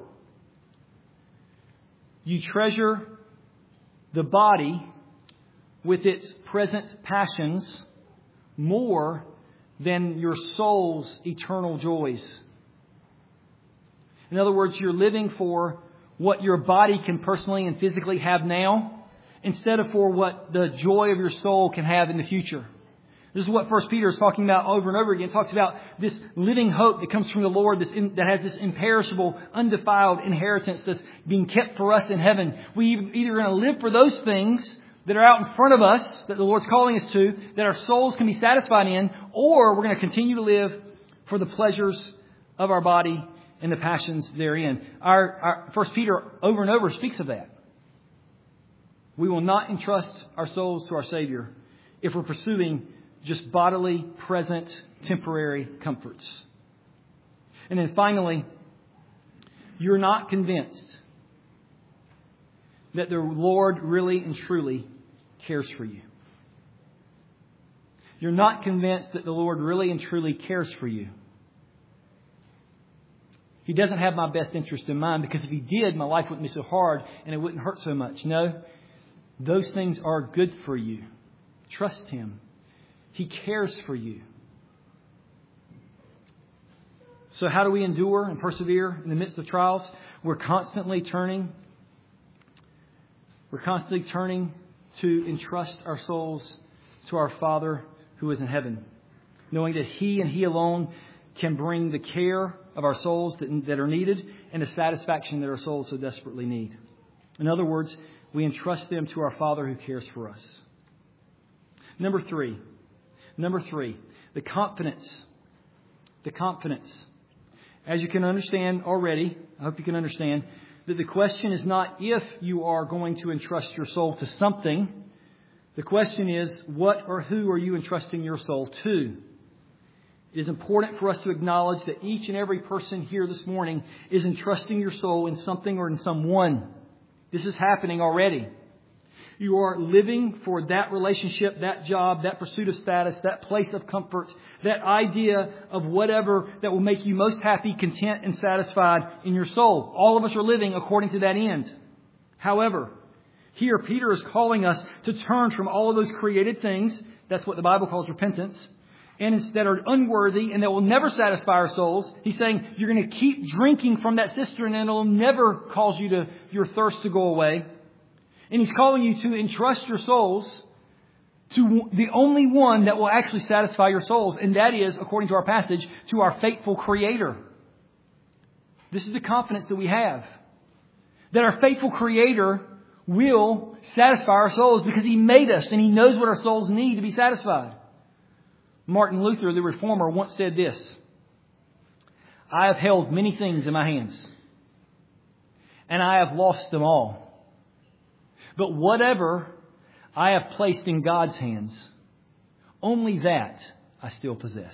You treasure the body with its present passions more than your soul's eternal joys. In other words, you're living for what your body can personally and physically have now, instead of for what the joy of your soul can have in the future. This is what First Peter is talking about over and over again. It talks about this living hope that comes from the Lord, this in, that has this imperishable, undefiled inheritance that's being kept for us in heaven. We either going to live for those things that are out in front of us, that the Lord's calling us to, that our souls can be satisfied in, or we're going to continue to live for the pleasures of our body and the passions therein. Our, our First Peter over and over speaks of that. We will not entrust our souls to our Savior if we're pursuing just bodily, present, temporary comforts. And then finally, you're not convinced that the Lord really and truly cares for you. You're not convinced that the Lord really and truly cares for you. He doesn't have my best interest in mind, because if He did, my life wouldn't be so hard and it wouldn't hurt so much. No, those things are good for you. Trust Him. He cares for you. So how do we endure and persevere in the midst of trials? We're constantly turning. We're constantly turning to entrust our souls to our Father who is in heaven, knowing that He and He alone can bring the care of our souls that, that are needed and the satisfaction that our souls so desperately need. In other words, we entrust them to our Father who cares for us. Number three. Number three, the confidence. The confidence. As you can understand already, I hope you can understand, that the question is not if you are going to entrust your soul to something. The question is, what or who are you entrusting your soul to? It is important for us to acknowledge that each and every person here this morning is entrusting your soul in something or in someone. This is happening already. You are living for that relationship, that job, that pursuit of status, that place of comfort, that idea of whatever that will make you most happy, content, and satisfied in your soul. All of us are living according to that end. However, here Peter is calling us to turn from all of those created things. That's what the Bible calls repentance. And instead are unworthy and that will never satisfy our souls. He's saying you're going to keep drinking from that cistern and it will never cause you to your thirst to go away. And He's calling you to entrust your souls to the only one that will actually satisfy your souls. And that is, according to our passage, to our faithful Creator. This is the confidence that we have. That our faithful Creator will satisfy our souls because He made us and He knows what our souls need to be satisfied. Martin Luther, the Reformer, once said this: I have held many things in my hands, and I have lost them all. But whatever I have placed in God's hands, only that I still possess.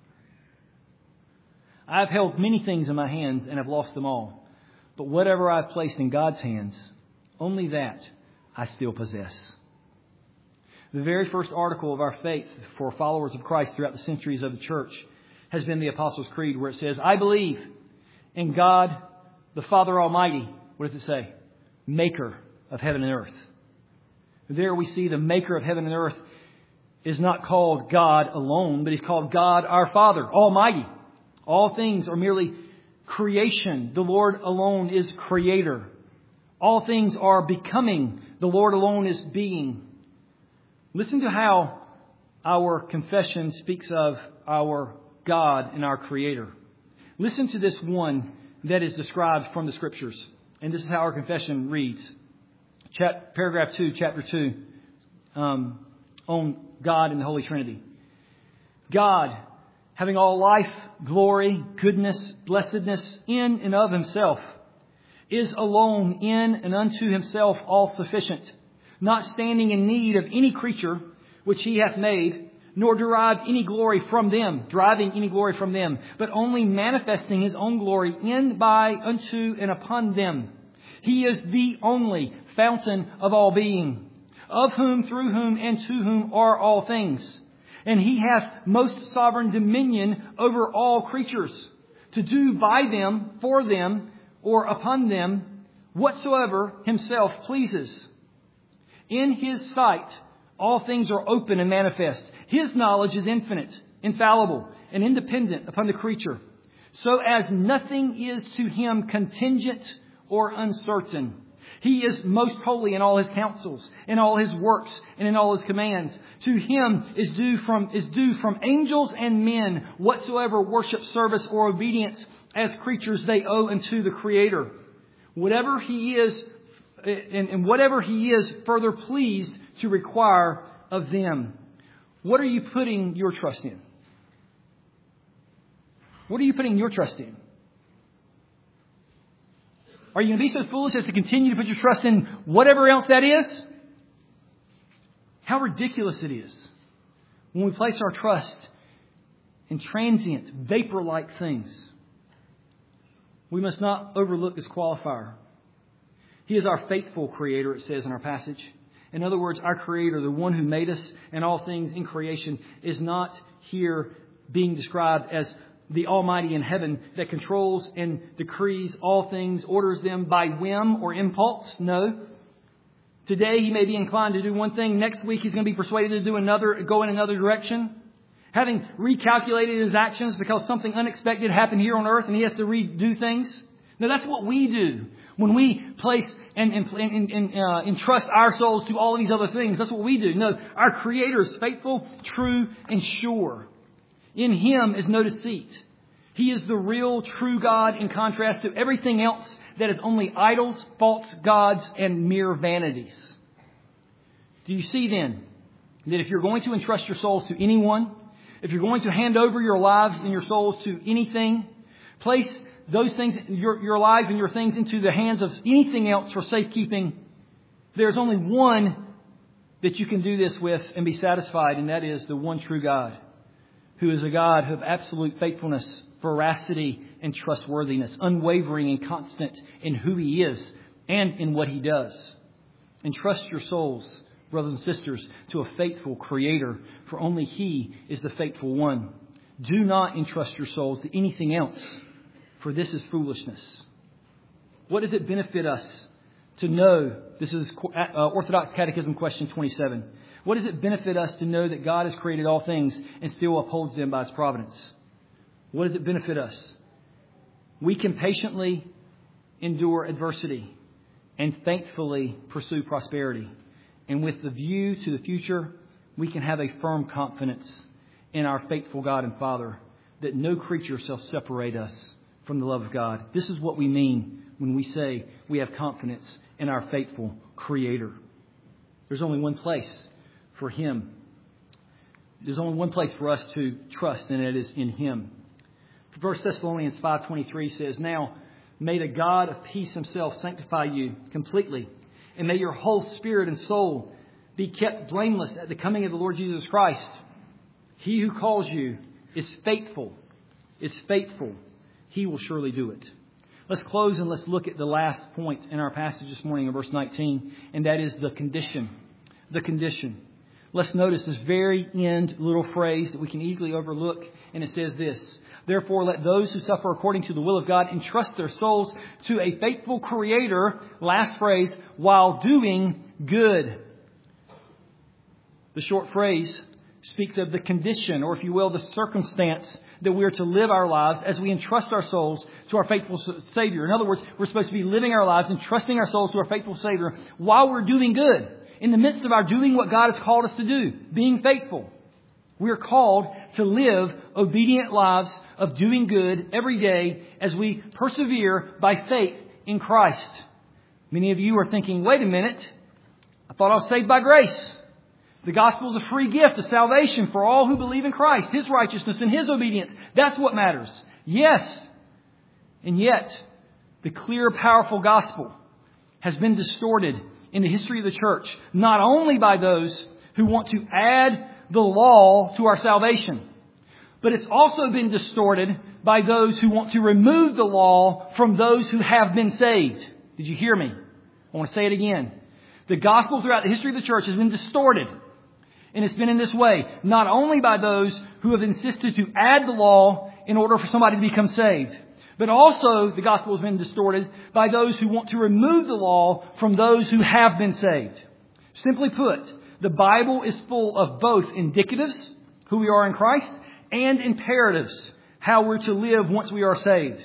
I have held many things in my hands and have lost them all. But whatever I have placed in God's hands, only that I still possess. The very first article of our faith for followers of Christ throughout the centuries of the church has been the Apostles' Creed, where it says, I believe in God, the Father Almighty. What does it say? Maker of heaven and earth. There we see the maker of heaven and earth is not called God alone, but He's called God our Father, Almighty. All things are merely creation. The Lord alone is creator. All things are becoming. The Lord alone is being. Listen to how our confession speaks of our God and our Creator. Listen to this one that is described from the Scriptures. And this is how our confession reads. Chap- paragraph two, chapter two, um, on God and the Holy Trinity. God, having all life, glory, goodness, blessedness in and of Himself, is alone in and unto Himself all sufficient, not standing in need of any creature which He hath made, nor derive any glory from them, deriving any glory from them, but only manifesting His own glory in, by, unto, and upon them. He is the only fountain of all being, of whom, through whom, and to whom are all things. And He hath most sovereign dominion over all creatures, to do by them, for them, or upon them, whatsoever Himself pleases. In His sight, all things are open and manifest. His knowledge is infinite, infallible, and independent upon the creature, so as nothing is to Him contingent or uncertain. He is most holy in all His counsels, in all His works, and in all His commands. To Him is due from is due from angels and men whatsoever worship, service, or obedience as creatures they owe unto the Creator. Whatever He is, and, and whatever He is further pleased to require of them. What are you putting your trust in? What are you putting your trust in? Are you going to be so foolish as to continue to put your trust in whatever else that is? How ridiculous it is when we place our trust in transient, vapor-like things. We must not overlook this qualifier. He is our faithful Creator, it says in our passage. In other words, our Creator, the one who made us and all things in creation, is not here being described as the Almighty in heaven that controls and decrees all things, orders them by whim or impulse. No. Today He may be inclined to do one thing. Next week He's going to be persuaded to do another, go in another direction. Having recalculated His actions because something unexpected happened here on earth and He has to redo things. No, that's what we do when we place and, and, and, and uh, entrust our souls to all of these other things. That's what we do. No, our Creator is faithful, true, and sure. In Him is no deceit. He is the real, true God in contrast to everything else that is only idols, false gods, and mere vanities. Do you see then that if you're going to entrust your souls to anyone, if you're going to hand over your lives and your souls to anything, place those things, your, your lives and your things into the hands of anything else for safekeeping, there's only one that you can do this with and be satisfied, and that is the one true God, who is a God of absolute faithfulness, veracity, and trustworthiness, unwavering and constant in who He is and in what He does. Entrust your souls, brothers and sisters, to a faithful Creator, for only He is the faithful one. Do not entrust your souls to anything else, for this is foolishness. What does it benefit us to know? This is uh, Orthodox Catechism question twenty-seven. What does it benefit us to know that God has created all things and still upholds them by His providence? What does it benefit us? We can patiently endure adversity and thankfully pursue prosperity. And with the view to the future, we can have a firm confidence in our faithful God and Father that no creature shall separate us from the love of God. This is what we mean when we say we have confidence in our faithful Creator. There's only one place for Him. There's only one place for us to trust, and it is in Him. First Thessalonians five twenty-three says, "Now may the God of peace Himself sanctify you completely, and may your whole spirit and soul be kept blameless at the coming of the Lord Jesus Christ. He who calls you is faithful, is faithful. He will surely do it." Let's close and let's look at the last point in our passage this morning in verse nineteen, and that is the condition. The condition. Let's notice this very end little phrase that we can easily overlook, and it says this: "Therefore let those who suffer according to the will of God entrust their souls to a faithful Creator," last phrase, "while doing good." The short phrase speaks of the condition, or if you will, the circumstance that we are to live our lives as we entrust our souls to our faithful Savior. In other words, we're supposed to be living our lives, entrusting our souls to our faithful Savior while we're doing good. In the midst of our doing what God has called us to do, being faithful. We are called to live obedient lives of doing good every day as we persevere by faith in Christ. Many of you are thinking, wait a minute, I thought I was saved by grace. The gospel is a free gift of salvation for all who believe in Christ, His righteousness and His obedience. That's what matters. Yes. And yet, the clear, powerful gospel has been distorted in the history of the church, not only by those who want to add the law to our salvation, but it's also been distorted by those who want to remove the law from those who have been saved. Did you hear me? I want to say it again. The gospel throughout the history of the church has been distorted. And it's been in this way, not only by those who have insisted to add the law in order for somebody to become saved, but also the gospel has been distorted by those who want to remove the law from those who have been saved. Simply put, the Bible is full of both indicatives, who we are in Christ, and imperatives, how we're to live once we are saved.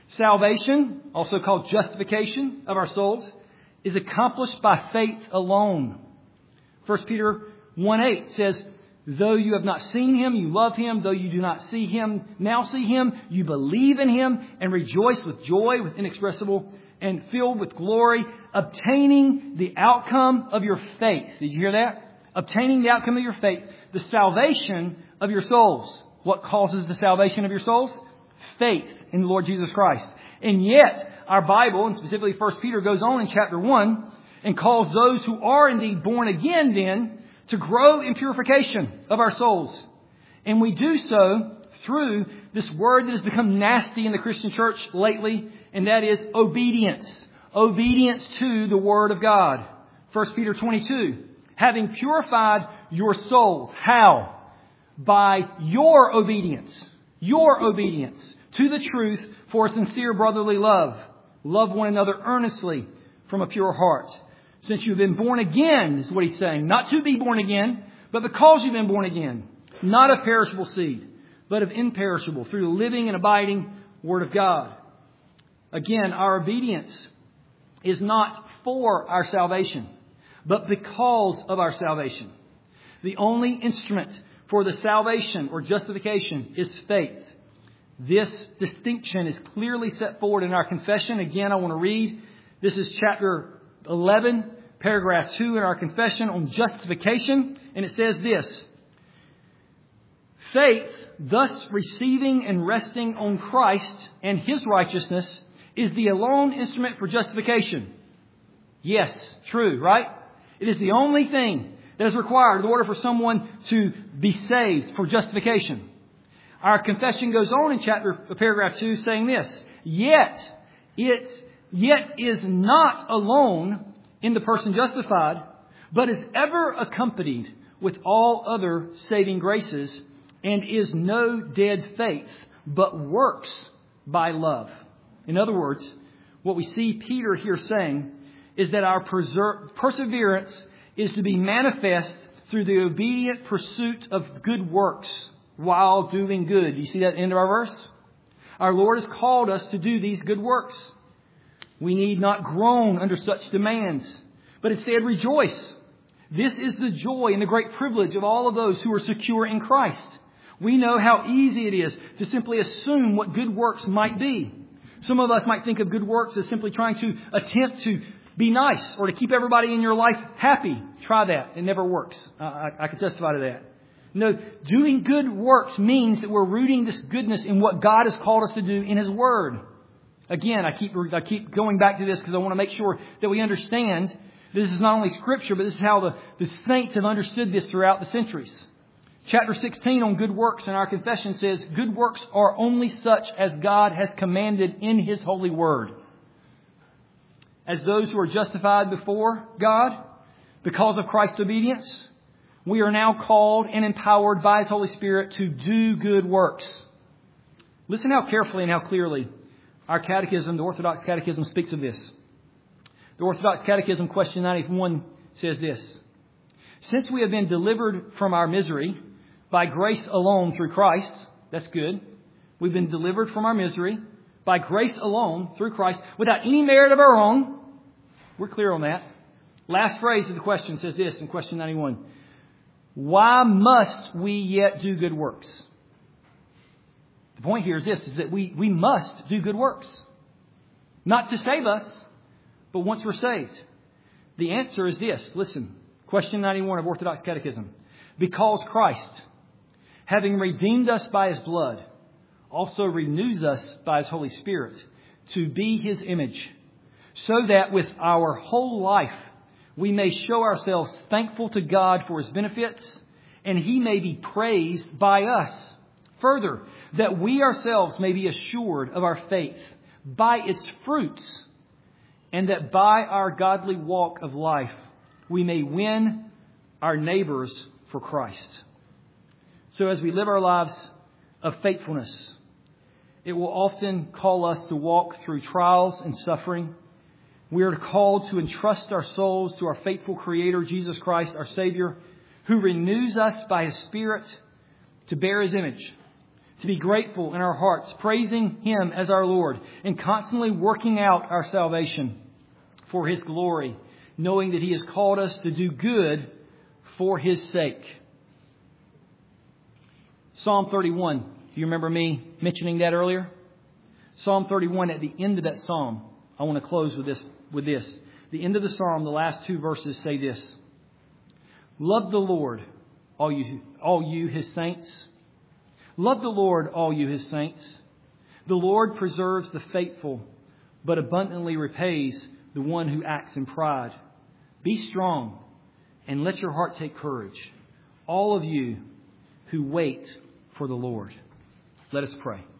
Salvation, also called justification of our souls, is accomplished by faith alone. First Peter one eight says, though you have not seen Him, you love Him. Though you do not see Him, now see Him. You believe in Him and rejoice with joy, with inexpressible and filled with glory, obtaining the outcome of your faith. Did you hear that? Obtaining the outcome of your faith, the salvation of your souls. What causes the salvation of your souls? Faith in the Lord Jesus Christ. And yet, our Bible, and specifically First Peter, goes on in chapter one and calls those who are indeed born again then to grow in purification of our souls. And we do so through this word that has become nasty in the Christian church lately, and that is obedience. Obedience to the Word of God. First Peter twenty-two. Having purified your souls. How? By your obedience. Your obedience to the truth for sincere brotherly love. Love one another earnestly from a pure heart. Since you've been born again, is what he's saying. Not to be born again, but because you've been born again. Not of perishable seed, but of imperishable, through the living and abiding Word of God. Again, our obedience is not for our salvation, but because of our salvation. The only instrument for the salvation or justification is faith. This distinction is clearly set forward in our confession. Again, I want to read. This is chapter eleven, paragraph two in our confession on justification. And it says this. Faith, thus receiving and resting on Christ and His righteousness, is the alone instrument for justification. Yes, true, right? It is the only thing that is required in order for someone to be saved for justification. Our confession goes on in chapter paragraph two saying this. Yet, it yet is not alone in the person justified, but is ever accompanied with all other saving graces, and is no dead faith, but works by love. In other words, what we see Peter here saying is that our perser- perseverance is to be manifest through the obedient pursuit of good works while doing good. Do you see that end of our verse? Our Lord has called us to do these good works. We need not groan under such demands, but instead rejoice. This is the joy and the great privilege of all of those who are secure in Christ. We know how easy it is to simply assume what good works might be. Some of us might think of good works as simply trying to attempt to be nice or to keep everybody in your life happy. Try that. It never works. I, I, I can testify to that. No, doing good works means that we're rooting this goodness in what God has called us to do in His Word. Again, I keep I keep going back to this because I want to make sure that we understand this is not only Scripture, but this is how the, the saints have understood this throughout the centuries. Chapter sixteen on good works in our confession says, good works are only such as God has commanded in His holy word. As those who are justified before God because of Christ's obedience, we are now called and empowered by His Holy Spirit to do good works. Listen how carefully and how clearly our catechism, the Orthodox Catechism, speaks of this. The Orthodox Catechism, question ninety-one, says this. Since we have been delivered from our misery by grace alone through Christ, that's good. We've been delivered from our misery by grace alone through Christ without any merit of our own. We're clear on that. Last phrase of the question says this in question ninety-one. Why must we yet do good works? The point here is this, is that we, we must do good works. Not to save us, but once we're saved. The answer is this. Listen, question ninety-one of Orthodox Catechism. Because Christ, having redeemed us by His blood, also renews us by His Holy Spirit to be His image, so that with our whole life we may show ourselves thankful to God for His benefits, and He may be praised by us. Further, that we ourselves may be assured of our faith by its fruits, and that by our godly walk of life we may win our neighbors for Christ. So as we live our lives of faithfulness, it will often call us to walk through trials and suffering. We are called to entrust our souls to our faithful Creator, Jesus Christ, our Savior, who renews us by His Spirit to bear His image, to be grateful in our hearts, praising Him as our Lord, and constantly working out our salvation for His glory, knowing that He has called us to do good for His sake. Psalm thirty-one. Do you remember me mentioning that earlier? Psalm thirty-one, at the end of that psalm, I want to close with this. With this. The end of the psalm, the last two verses say this. Love the Lord, all you, all you His saints. Love the Lord, all you His saints. The Lord preserves the faithful, but abundantly repays the one who acts in pride. Be strong and let your heart take courage, all of you who wait for the Lord. Let us pray.